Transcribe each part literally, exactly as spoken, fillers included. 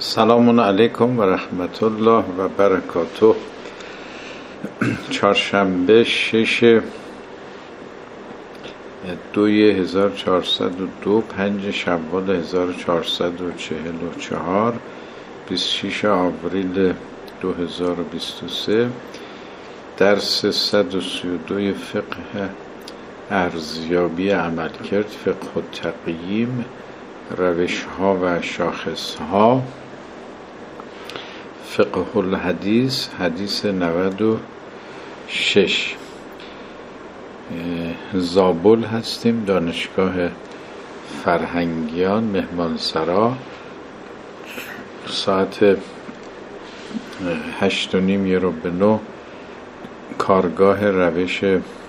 سلام علیکم و رحمت الله و برکاته. چهارشنبه شش دوی هزار و چهارصد و دو، پنج شوال هزار و چهارصد و چهل و چهار، بیست و شش آوریل دو هزار و بیست و سه. درس صد و سی و دو فقه ارزیابی عملکرد، فقه و تقییم، روش ها و شاخص ها، فقه الحدیث، حدیث نود و شش. زابل هستیم، دانشگاه فرهنگیان، مهمانسرا. ساعت هشت و نیم یه رو به نو کارگاه روش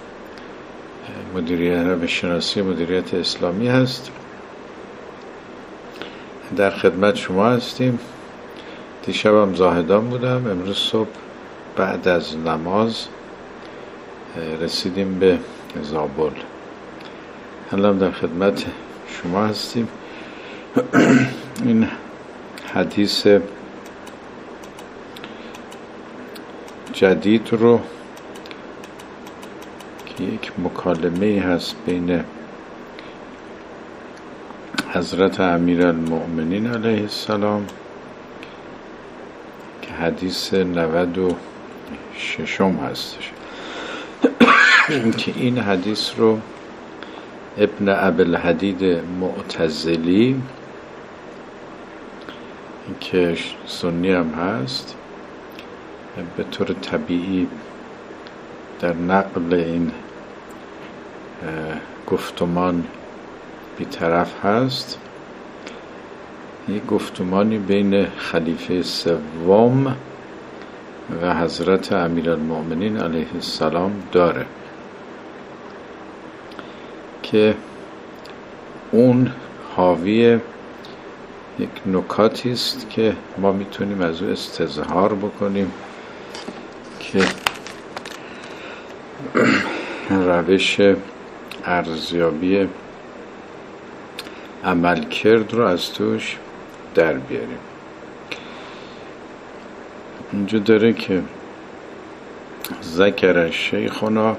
مدیریت روش شناسی مدیریت اسلامی هست. در خدمت شما هستیم. دیشبم زاهدان بودم، امروز صبح بعد از نماز رسیدیم به زابل. الان در خدمت شما هستیم. این حدیث جدید رو که یک مکالمه هست بین حضرت امیرالمؤمنین علیه السلام که حدیث نود و ششم هستش که این حدیث رو ابن ابوالحدید معتزلی که سنی هم هست به طور طبیعی در نقل این گفتمان بی‌طرف هست. یک گفتمانی بین خلیفه سوم و حضرت امیرالمؤمنین علیه السلام داره که اون حاوی یک نکاتی است که ما میتونیم از او استظهار بکنیم که روش ارزیابی عملکرد رو از توش در بیاریم. اینجا داره که ذکر شیخنا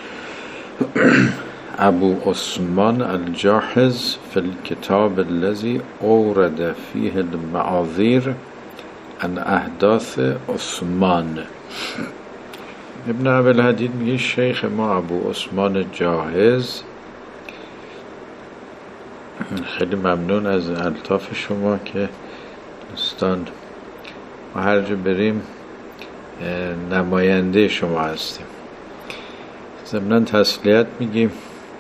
ابو عثمان الجاحظ فی الكتاب الذي اورد فیه المعاذیر عن احداث عثمان. ابن ابوالحدید میگه شیخ ما ابو عثمان جاحظ، خیلی ممنون از الطاف شما که دوستان ما هر جا بریم نماینده شما هستیم. ضمناً تسلیت میگیم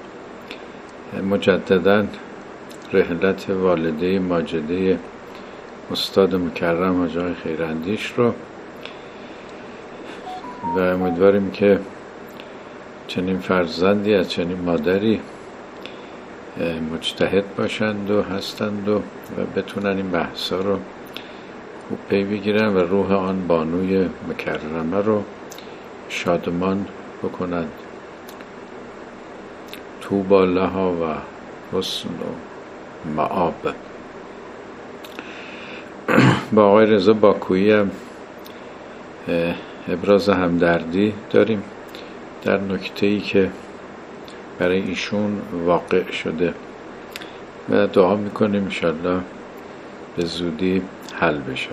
مجدداً رحلت والده ماجده استاد مکرم حاج آقای خیراندیش رو و امیدواریم که چنین فرزندی از چنین مادری مجتهد باشند و هستند و, و بتونن این بحثا رو خوب پی بگیرن و روح آن بانوی مکرمه رو شادمان بکنند. طوبی لها و حسن و مآب. با آقای رضا باکویی هم ابراز همدردی داریم در نکته‌ای که برای ایشون واقع شده و دعا میکنیم انشالله به زودی حل بشه.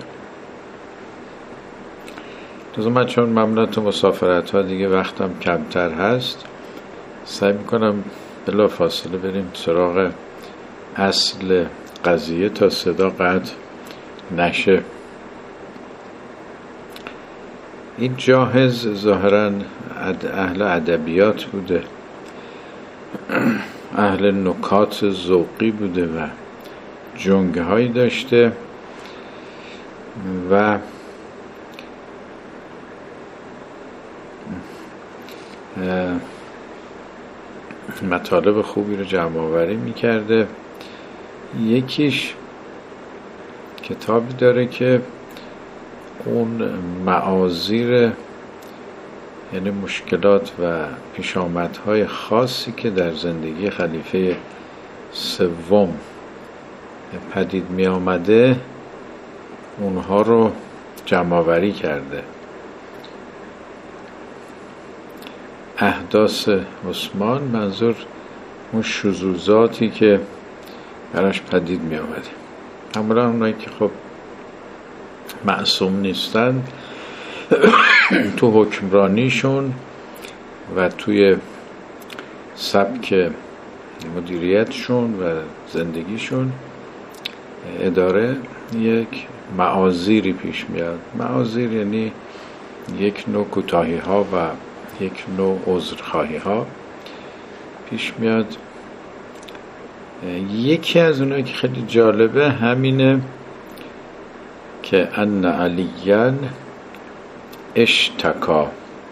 دوستان من چون ممنوعت مسافرت ها دیگه وقتم کمتر هست، سعی میکنم بلا فاصله بریم سراغ اصل قضیه تا صدا قطع نشه. این جاحظ ظاهراً اهل ادبیات بوده، اهل نکات ذوقی بوده و جنگه هایی داشته و مطالب خوبی رو جمع آوری میکرده. یکیش کتابی داره که اون معاذیر، یعنی مشکلات و پیشامدهای خاصی که در زندگی خلیفه سوم پدید می آمده اونها رو جمع‌آوری کرده. احداث عثمان منظور اون شذوذاتی که براش پدید می آمده. معمولا اونایی که خب معصوم نیستند تو حکمرانیشون و توی سبک مدیریتشون و زندگیشون اداره یک معاذیری پیش میاد. معاذیر یعنی یک نوع کوتاهی ها و یک نوع عذرخواهی ها پیش میاد. یکی از اونایی که خیلی جالبه همینه که ان علیاً اشتکا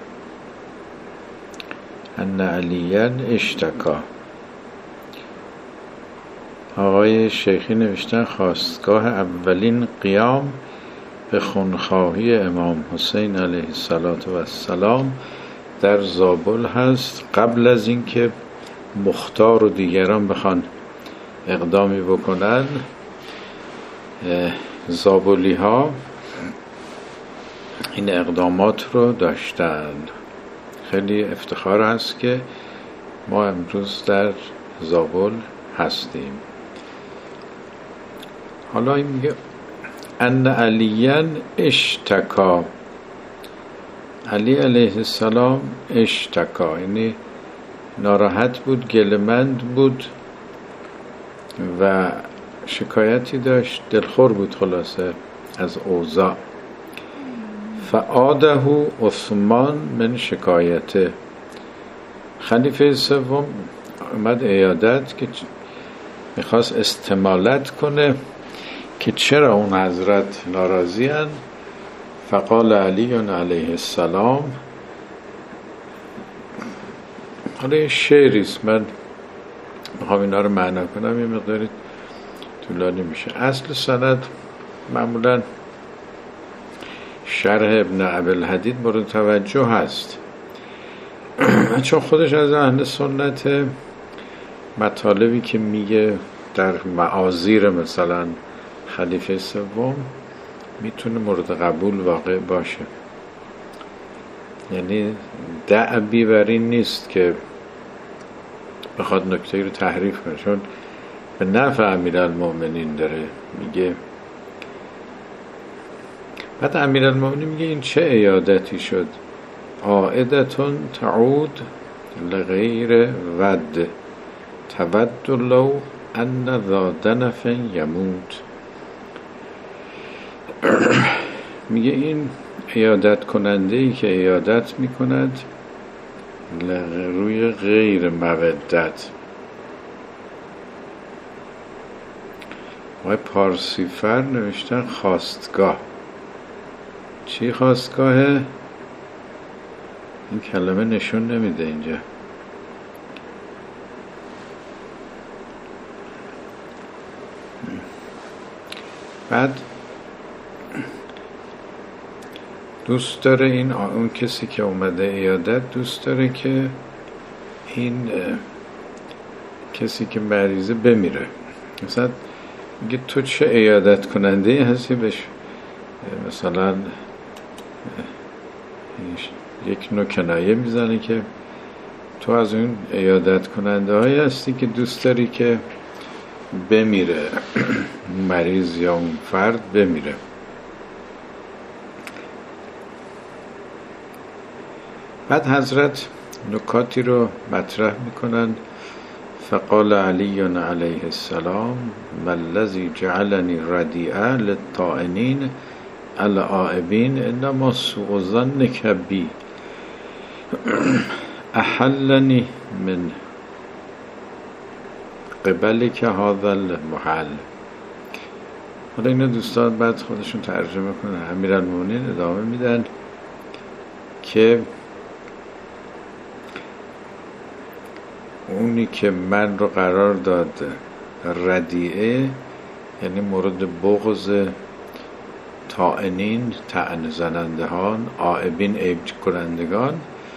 ان علیاً اشتکا آقای شیخی نوشتن خواستگاه اولین قیام به خونخواهی امام حسین علیه السلام در زابل هست، قبل از اینکه مختار و دیگران بخوان اقدامی بکنن. زابلی ها این اقدامات رو داشتن. خیلی افتخار هست که ما امروز در زابل هستیم. حالا این میگه ان علیاً اشتکا، علی علیه السلام اشتکا یعنی ناراحت بود، گله‌مند بود و شکایتی داشت، دلخور بود خلاصه از اوضاع. فعاده عثمان من شکایته، خلیفه سوم اومد عیادت که میخواست استمالت کنه که چرا اون حضرت ناراضی هن. فقال علی علیه السلام، حالا یه شعریست، من میخوام اینا رو معنا کنم، یه مقداری طولانی میشه. اصل سند معمولا شرح ابن ابوالحدید مورد توجه هست چون خودش از اهل سنت، مطالبی که میگه در معاذیر مثلا خلیفه سوم میتونه مورد قبول واقع باشه. یعنی دعبی بر این نیست که بخواد نکته رو تحریف کنه، چون به نفع امیرالمومنین داره میگه. بعد امیرالمومنین میگه این چه عیادتی شد؟ عائدتون تعود لغیر ود تود لو ان ذا دنف یموت. میگه این عیادت کننده ای که عیادت میکند روی غیر مودت. آقای پارسیفر نوشتن خواستگاه. چی خواستگاهه؟ این کلمه نشون نمیده اینجا. بعد دوست داره این اون کسی که اومده عیادت دوست داره که این کسی که مریضه بمیره. مثلا میگه تو چه عیادت کننده هستی، بهش مثلا یک نوع کنایه میزنه که تو از اون عیادت کننده هایی هستی که دوست داری که بمیره مریض یا اون فرد بمیره. بعد حضرت نکاتی رو مطرح میکنن. فقال علی علیه السلام ما الذی جعلنی ردیعا للطائنین العائبین انما سوء ظنک بی احلنی من قبلک هذا المحل. حالا اینا دوستان بعد خودشون ترجمه کنن. امیرالمومنین ادامه میدن که اونی که من رو قرار داد ردیعه یعنی مورد بغض طائنین، طعن زنندهان، عائبین، عیب کنندگان،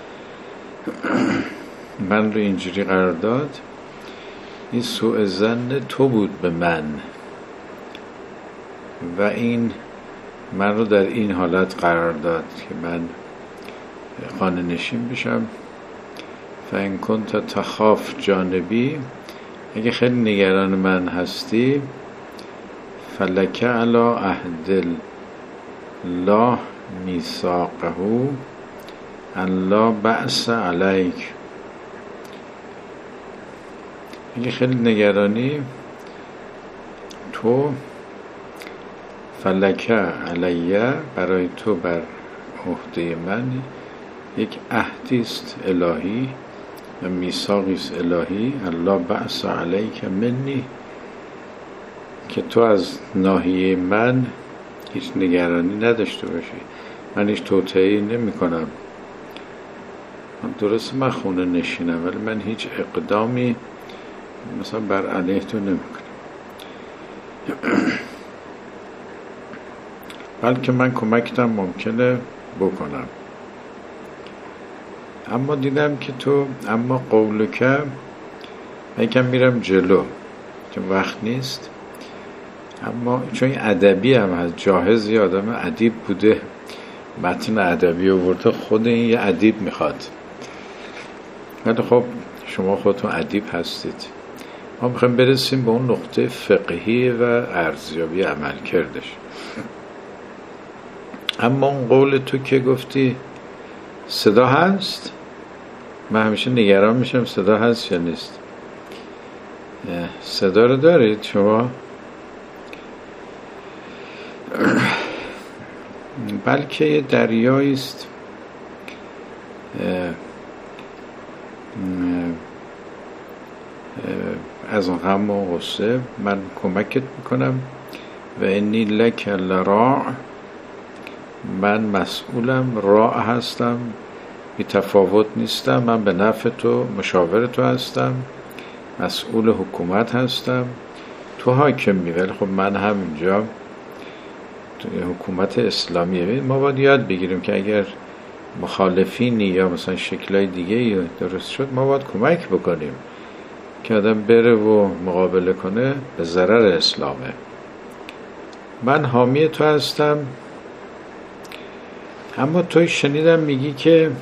من رو اینجوری قرار داد، این سوء ظن تو بود به من و این من رو در این حالت قرار داد که من خانه نشین بشم. فإن کنت تخاف جانبی، اگه خیلی نگران من هستی، فلک علی عهد الله میثاقه ان لا بأس علیک. اگه خیلی نگرانی تو، فلک علیه، برای تو بر عهده من یک عهدی است الهی و میثاقی است الهی، الله بأس علیک منی، که تو از ناحیه من هیچ نگرانی نداشته باشی. من هیچ توطئه‌ای نمی کنم. درست من خونه نشینم ولی من هیچ اقدامی مثلا بر علیه تو نمی کنم، بلکه من کمکتم ممکنه بکنم. اما دیدم که تو، اما قولک، یکم میرم جلو که وقت نیست، اما چون این ادبی هم هست، جاهز یه آدم ادیب بوده متن ادبی آورده، خود این یه ادیب میخواد. ولی خب شما خودتون ادیب هستید، ما میخوایم برسیم به اون نقطه فقهی و ارزیابی عمل کردش. اما اون قول تو که گفتی صدا هست، من همیشه نگران میشم صدا هست یا نیست. صدا رو دارید شما؟ بلکه یه دریایی است از غم و غصه. من کمکت میکنم و انی لک لراع، من مسئولم، راع هستم، بی تفاوت نیستم، من به نفع تو مشاور تو هستم، مسئول حکومت هستم، تو حاکمی، ولی خب من هم اینجا حکومت اسلامیه. ما باید یاد بگیریم که اگر مخالفینی یا مثلا شکلای دیگه درست شد، ما باید کمک بکنیم که آدم بره و مقابله کنه، به ضرر اسلامه. من حامی تو هستم. اما توی شنیدم میگی که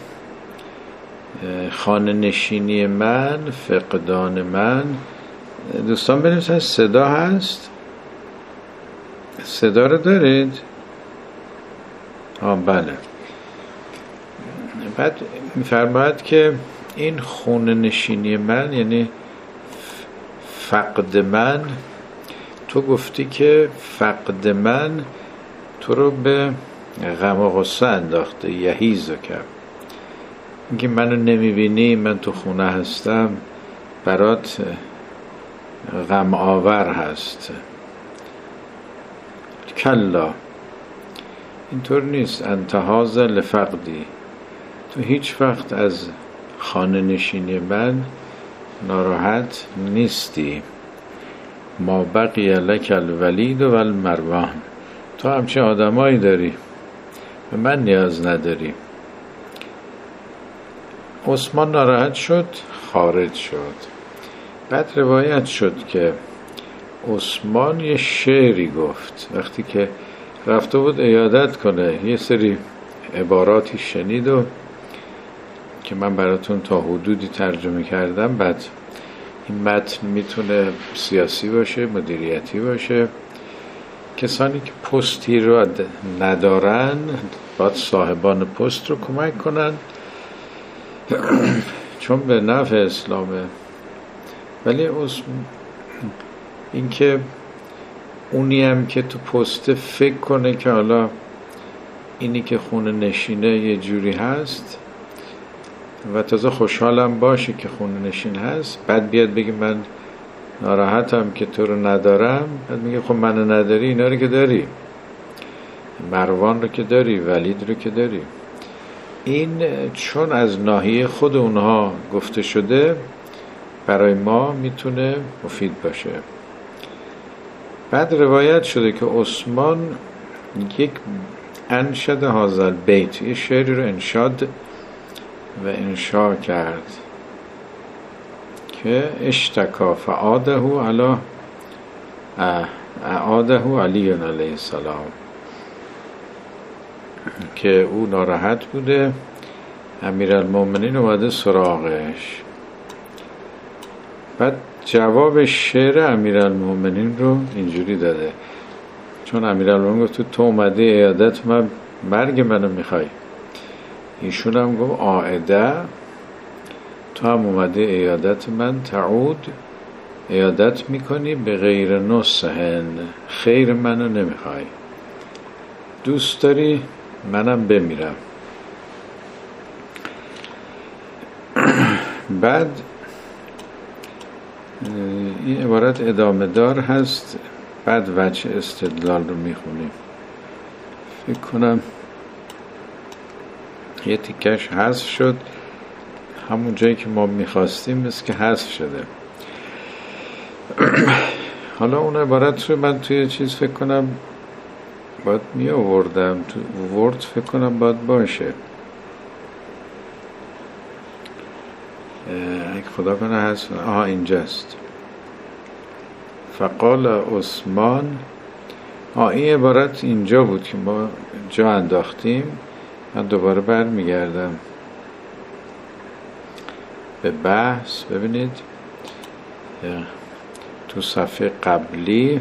خانه نشینی من، فقدان من، دوستان بنویسن صدا هست؟ صدا رو دارید؟ آه بله. بعد میفرماید که این خانه نشینی من یعنی فقد من. تو گفتی که فقد من تو رو به غم و غصه انداخته، یهیزو کرد. اینکه منو نمیبینی، من تو خونه هستم، برات غم آور هست. کلا، اینطور نیست. انتهاز لفقدی، تو هیچ وقت از خانه نشینی من ناراحت نیستی. ما بقی لک الولید و المروان، تو همچه آدمایی داری، به من نیاز نداری. عثمان ناراحت شد، خارج شد. بعد روایت شد که عثمان یه شعری گفت وقتی که رفته بود عیادت کنه، یه سری عباراتی شنید و که من براتون تا حدودی ترجمه کردم. بعد این متن میتونه سیاسی باشه، مدیریتی باشه. کسانی که پستی رو ندارن باید صاحبان پست رو کمک کنن، چون به نفع اسلامه. ولی این که اونی هم که تو پست فکر کنه که حالا اینی که خونه نشینه یه جوری هست و تازه خوشحالم باشه که خونه نشین هست، بعد بیاد بگه من ناراحتم که تو رو ندارم، بعد میگه خب منو نداری، اینا رو که داری، مروان رو که داری، ولید رو که داری. این چون از ناحیه خود اونها گفته شده برای ما میتونه مفید باشه. بعد روایت شده که عثمان یک انشد هذا بیت، یه شعری رو انشاد و انشا کرد که اشتکا فعاده علی اعاده علی علیه السلام. که او ناراحت بوده، امیرالمومنین اومده سراغش. بعد جواب شعر امیرالمومنین رو اینجوری داده، چون امیرالمومنین گفت تو اومده عیادت من، مرگ منو میخوای. ایشون هم گفت آعده، تو هم اومده عیادت من، تعود عیادت میکنی به غیر نصحن، خیر منو نمیخوای، دوست داری منم بمیرم. بعد این عبارت ادامه دار هست، بعد وجه استدلال رو میخونیم. فکر کنم یه تیکش حذف شد، همون جایی که ما میخواستیم مثل که حذف شده. حالا اون عبارت رو من توی چیز فکر کنم باید می آوردم، تو ورد فکر کنم باید باشه، اگه خدا کنه هست. آها اینجاست. فقال عثمان، آه این عبارت اینجا بود که ما جا انداختیم. من دوباره بر میگردم به بحث. ببینید تو صفحه قبلی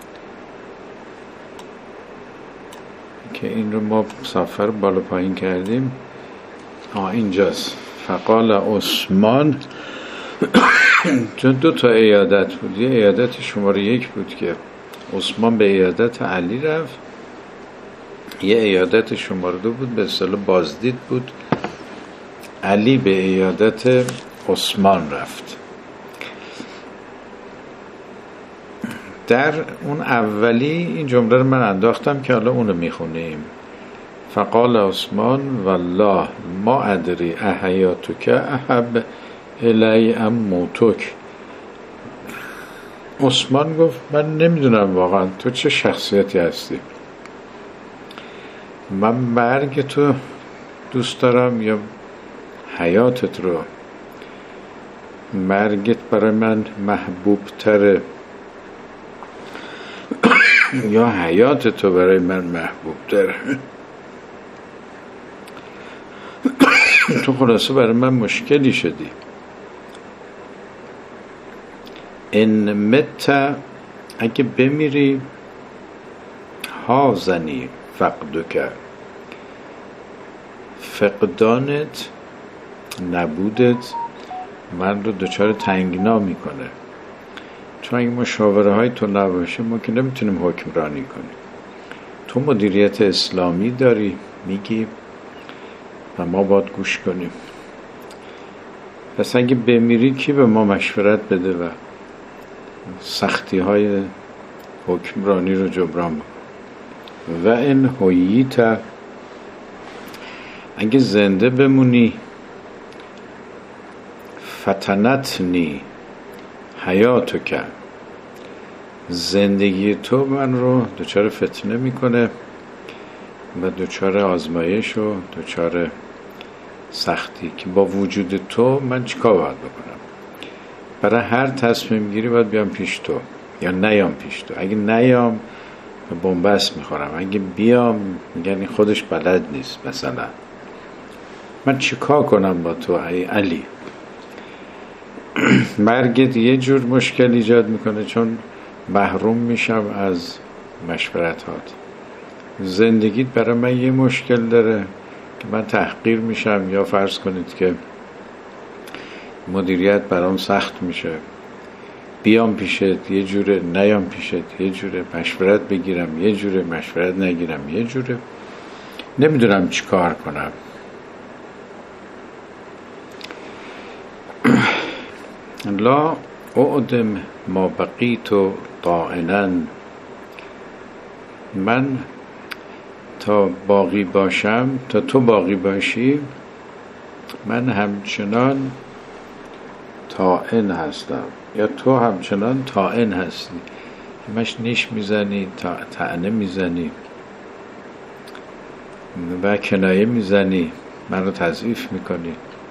که این رو ما صفحه رو بالا پایین کردیم، آه اینجاست. فقال عثمان، چون دو تا عیادت بود، یه عیادت شماره یک بود که عثمان به عیادت علی رفت، یه عیادت شماره دو بود به اصطلاح بازدید بود، علی به عیادت عثمان رفت. در اون اولی این جمله رو من انداختم که حالا اون رو میخونیم. فقال عثمان والله ما ادری احیاتک احب الی ام موتک. عثمان گفت من نمیدونم واقعا تو چه شخصیتی هستی، من مرگ تو دوست دارم یا حیاتت رو. مرگت برای من محبوب تره یا حیات تو برای من محبوب تره. تو خلاصه برای من مشکلی شدی. ان مت، اگه بمیری، حازنی فقدک، فقدانت، نبودت من رو دچار تنگنا میکنه، چون اگه مشاوره های تو نباشه ما که نمیتونیم حکمرانی کنیم. تو مدیریت اسلامی داری میگی و ما باید گوش کنیم. پس اگه بمیری کی به ما مشورت بده و سختی های حکمرانی رو جبران بکن. و ان حییت، اگه زنده بمونی، فتنتنی حیاتک، زندگی تو من رو دچار فتنه میکنه و دچار آزمایش و دچار سختی که با وجود تو من چیکار باید بکنم. برای هر تصمیم گیری باید بیام پیش تو یا نیام پیش تو. اگه نیام بنبست میخورم، اگه بیام میگن این خودش بلد نیست. مثلا من چیکار کنم با تو ای علی؟ مرگت یه جور مشکل ایجاد میکنه چون محروم میشم از مشورتات. زندگیت برای من یه مشکل داره که من تحقیر میشم، یا فرض کنید که مدیریت برام سخت میشه، بیام پیشت یه جوره، نیام پیشت یه جوره، مشورت بگیرم یه جوره، مشورت نگیرم یه جوره، نمیدونم چی کار کنم. لا اعدم ما بقیت طاعنا، من تا باقی باشم، تا تو باقی باشی، من همچنان طاعن هستم یا تو همچنان طاعن هستی. همش نیش میزنی، طعنه میزنی و کنایه میزنی، من رو تضعیف میکنی.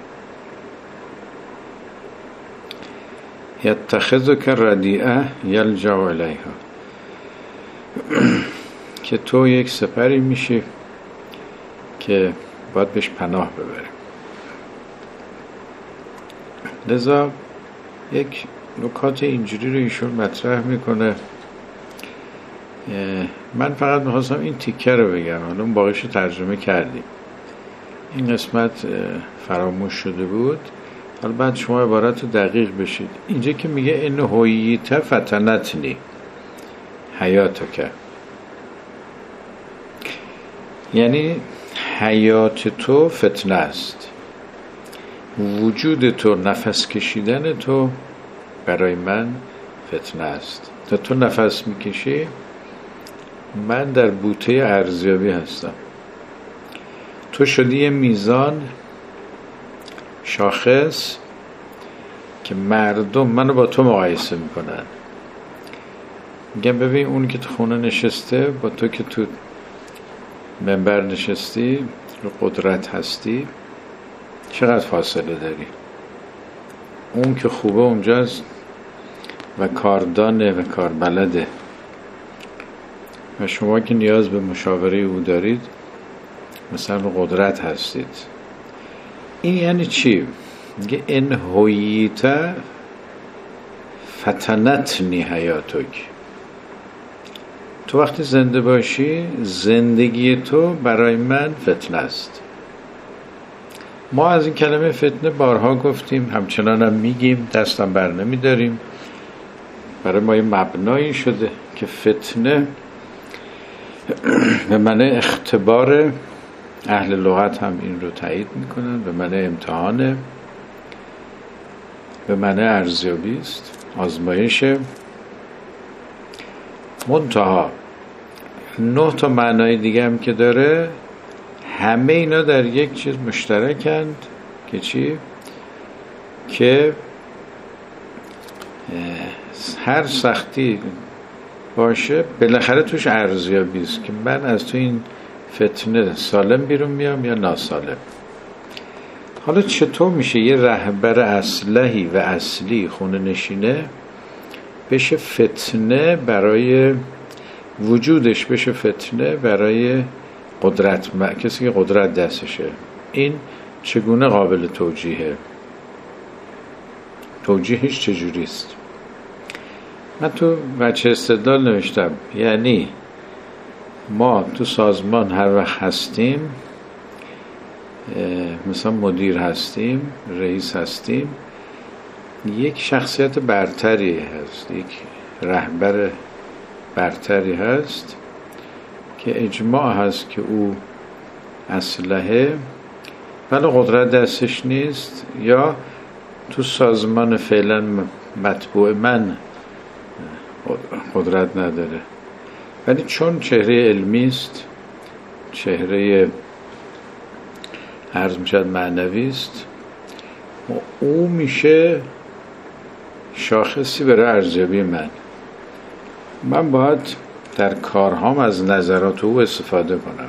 یتخذک ردیعه یلجأ الیها، که تو یک سپری میشی که باید بهش پناه ببریم. لذا یک نکات اینجوری رو ایشون مطرح میکنه. من فقط میخواستم این تیکه رو بگم، حالا اون باقیش رو ترجمه کردیم. این قسمت فراموش شده بود، حالا بعد شما عبارت رو دقیق بشید. اینجا که میگه این هویت فتنتنی حیاتک، یعنی حیات تو فتنه است، وجود تو، نفس کشیدن تو برای من فتنه است. تا تو نفس میکشی من در بوته ارزیابی هستم. تو شدی یه میزان، شاخص که مردم منو با تو مقایسه میکنن، میگم ببین اون که تو خونه نشسته با تو که تو منبر نشستی رو قدرت هستی چقدر فاصله داری. اون که خوبه اونجاست و کاردانه و کاربلده و شما که نیاز به مشاوره او دارید مثلا رو قدرت هستید. این یعنی چی؟ میگه ان هویت فتنتنی حیاتک، تو وقتی زنده باشی زندگی تو برای من فتنه است. ما از این کلمه فتنه بارها گفتیم، همچنان هم میگیم، دستم بر نمی داریم. برای ما یه مبنایی شده که فتنه به معنی اختبار، اهل لغت هم این رو تایید میکنن، به معنی امتحانه، به معنی ارزیابی است، آزمایشه. منتها نه تا معنای دیگه هم که داره، همه اینا در یک چیز مشترکند که چی؟ که هر سختی باشه بالاخره توش ارزیابی است که من از تو این فتنه سالم بیرون میام یا ناسالم. حالا چطور میشه یه رهبر اصلحی و اصلی خونه نشینه بشه فتنه برای وجودش، بشه فتنه برای قدرت، کسی که قدرت دستشه؟ این چگونه قابل توجیهه؟ توجیهش چجوریست؟ من تو بچه استدلال نوشتم، یعنی ما تو سازمان هر وقت هستیم، مثلا مدیر هستیم، رئیس هستیم، یک شخصیت برتری هست، یک رهبر برتری هست که اجماع هست که او اسلحه ولی قدرت دستش نیست، یا تو سازمان فعلا مطبوع من قدرت نداره، ولی چون چهره علمی است، چهره عرض میشد معنوی است، او میشه شاخصی برای ارزیابی من. من باید در کارهام از نظرات او استفاده کنم.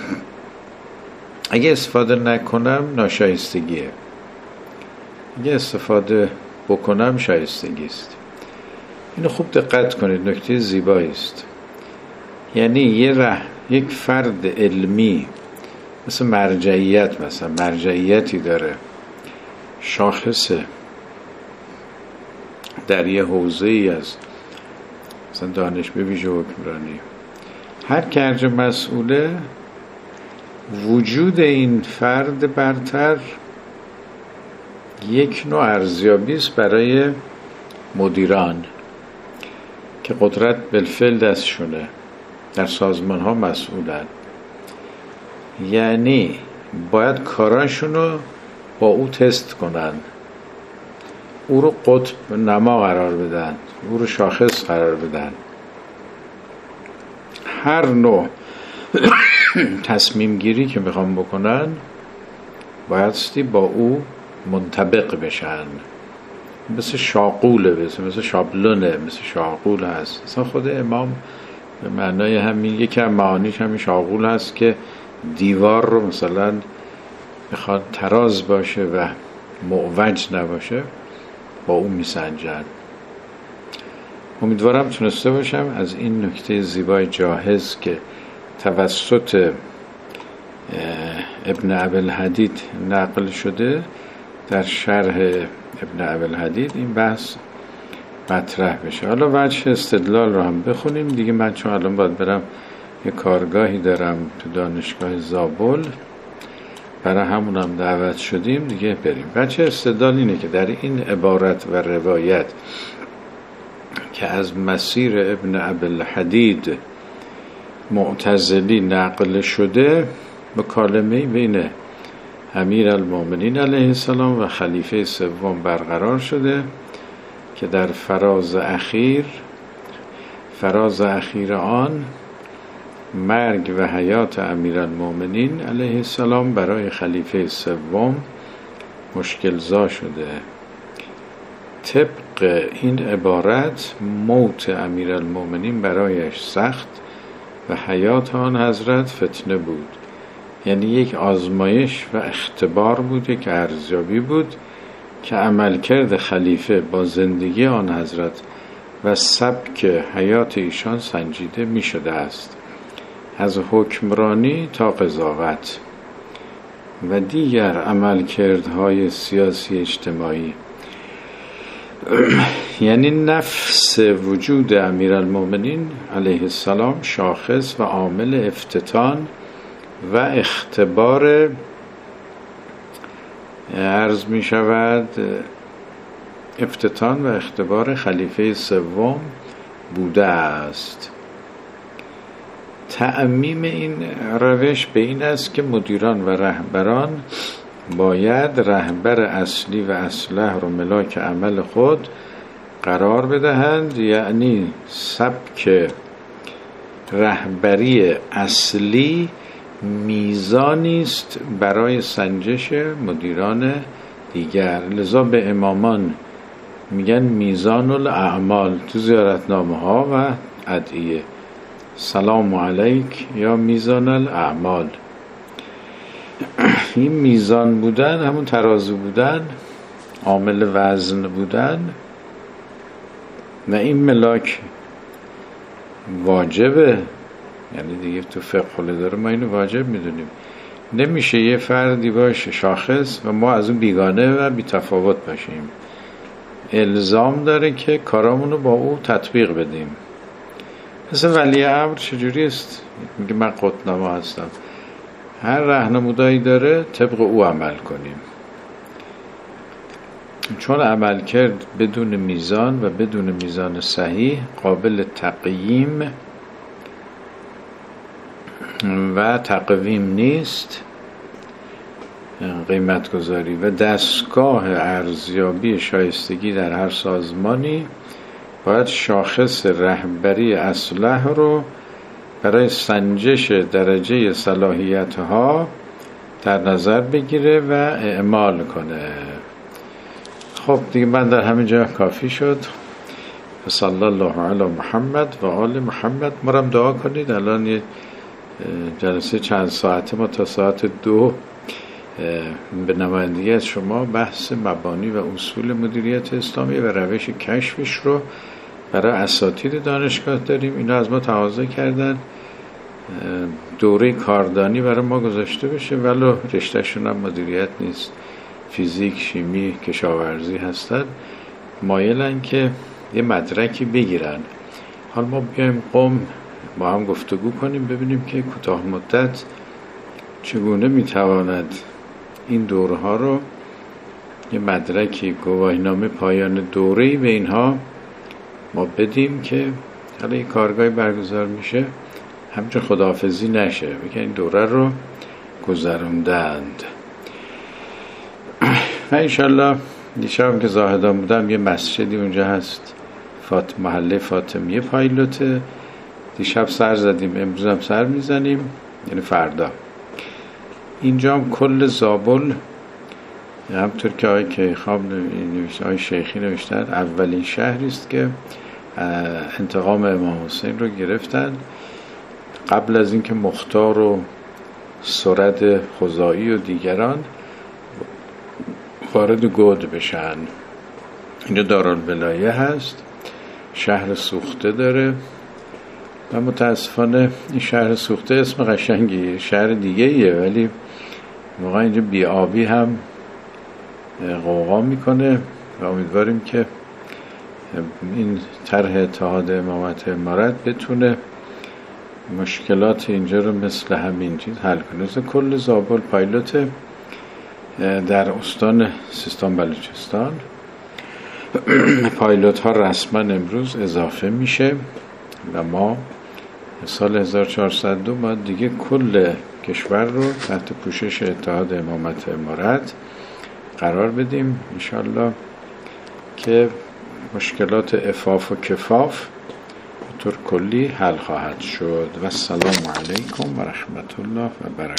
اگه استفاده نکنم ناشایستگیه، اگه استفاده بکنم شایستگی است. اینو خوب دقت کنید، نکته زیبایی است. یعنی یه ره، یک فرد علمی مثل مرجعیت، مثلا مرجعیتی داره، شاخصه در یه حوزه‌ای از مثلا دانش به ویژه حکمرانی، هر که هرچه مسئوله، وجود این فرد برتر یک نوع ارزیابی است برای مدیران که قدرت بالفعل دستشونه، در سازمان ها مسئولن. یعنی باید کاراشونو با او تست کنن، او رو قطب نما قرار بدن، او رو شاخص قرار بدن. هر نوع تصمیم گیری که میخوام بکنن بایستی با او منطبق بشن. مثل شاقوله، مثل, مثل شابلونه، مثل شاقول هست. مثلا خود امام به معنای همین، یکی از معانیش همین شاقول هست که دیوار رو مثلا میخواد تراز باشه و معوج نباشه، با اون میسنجن. امیدوارم تونسته باشم از این نکته زیبای جاهز که توسط ابن ابوالحدید نقل شده. در شرح ابن ابوالحدید این بحث مطرح بشه. حالا وجه استدلال رو هم بخونیم دیگه. من چون الان باید برم یه کارگاهی دارم تو دانشگاه زابل، برای همونم دعوت شدیم دیگه، بریم. وجه استدلال اینه که در این عبارت و روایت که از مسیر ابن ابوالحدید معتزلی نقل شده، مکالمه بین امیرالمومنین علیه السلام و خلیفه سوم برقرار شده که در فراز اخیر فراز اخیر آن مرگ و حیات امیرالمومنین علیه السلام برای خلیفه سوم مشکل‌زا شده. طبق این عبارت موت امیرالمومنین برایش سخت و حیات آن حضرت فتنه بود، یعنی یک آزمایش و اختبار بود، یک ارزیابی بود که عملکرد خلیفه با زندگی آن حضرت و سبک حیات ایشان سنجیده می شده است، از حکمرانی تا قضاوت و دیگر عملکردهای سیاسی اجتماعی. یعنی نفس وجود امیرالمومنین علیه السلام شاخص و عامل افتتان و اختبار، عرض می شود افتتان و اختبار خلیفه سوم بوده است. تعمیم این روش به این است که مدیران و رهبران باید رهبر اصلی و اصلح رو ملاک عمل خود قرار بدهند، یعنی سبک رهبری اصلی میزانی است برای سنجش مدیران دیگر. لذا به امامان میگن میزان الاعمال تو زیارتنامه ها و ادعیه، سلام علیک یا میزان الاعمال. این میزان بودن، همون ترازو بودن، عامل وزن بودن و این ملاک واجبه. یعنی دیگه تو فقه داره ما اینو واجب میدونیم. نمیشه یه فردی باشه شاخص و ما از اون بیگانه و بی‌تفاوت باشیم. الزام داره که کارامونو با او تطبیق بدیم. مثل ولی امر چجوری است؟ میگه من قطب‌نما هستم، هر راهنمودایی داره طبق او عمل کنیم. چون عمل کرد بدون میزان و بدون میزان صحیح قابل تقییم و تقویم نیست، قیمت گذاری و دستگاه ارزیابی شایستگی در هر سازمانی باید شاخص رهبری اصلح رو برای سنجش درجه صلاحیت‌ها در نظر بگیره و اعمال کنه. خب دیگه من در همین جا کافی شد. صلی الله علی محمد و آل محمد. مرم دعا کنید. الان یه جلسه چند ساعته ما تا ساعت دو به نمایندگی از شما بحث مبانی و اصول مدیریت اسلامی و روش کشفش رو برای اساتید دانشگاه داریم. اینا از ما تقاضا کردن دوره کاردانی برای ما گذاشته بشه، ولی رشتهشون هم مدیریت نیست، فیزیک، شیمی، کشاورزی هستن. مایلن که یه مدرکی بگیرن. حالا ما بیایم قم با هم گفتگو کنیم ببینیم که کوتاه مدت چگونه میتواند این دوره ها رو یه مدرکی، گواهینامه پایان دوره‌ای به اینها ما بدیم که حالا این کارگاهی برگزار میشه همچون خداحافظی نشه، بگه این دوره رو گذروندند. و انشالله دیشب که زاهدان بودم یه مسجدی اونجا هست، فاط... محله فاطمیه پایلوته. دیشب سر زدیم، امروز هم سر میزنیم، یعنی فردا. اینجا هم کل زابل همطور که آقای کیخاب نوشته، آقای شیخی نوشتن، اولین شهری است که انتقام امام حسین رو گرفتن قبل از اینکه مختار و سرد خزاعی و دیگران وارد گود بشن. اینجا دارالولایه هست، شهر سوخته داره، و متاسفانه این شهر سوخته اسم قشنگیه، شهر دیگه ایه، ولی واقعا اینجا بی‌آبی هم غوغا میکنه و امیدواریم که این طرح اتحاد امامت امارت بتونه مشکلات اینجا رو مثل همین چیز حل کنه. مثل کل زابل پایلوت در استان سیستان بلوچستان پایلوت ها رسما امروز اضافه میشه و ما سال هزار و چهارصد و دو ما دیگه کل کشور رو تحت پوشش اتحاد امامت امارت قرار بدیم انشالله که مشکلات عفاف و کفاف به طور کلی حل خواهد شد. و السلام علیکم و رحمت الله و برکاته.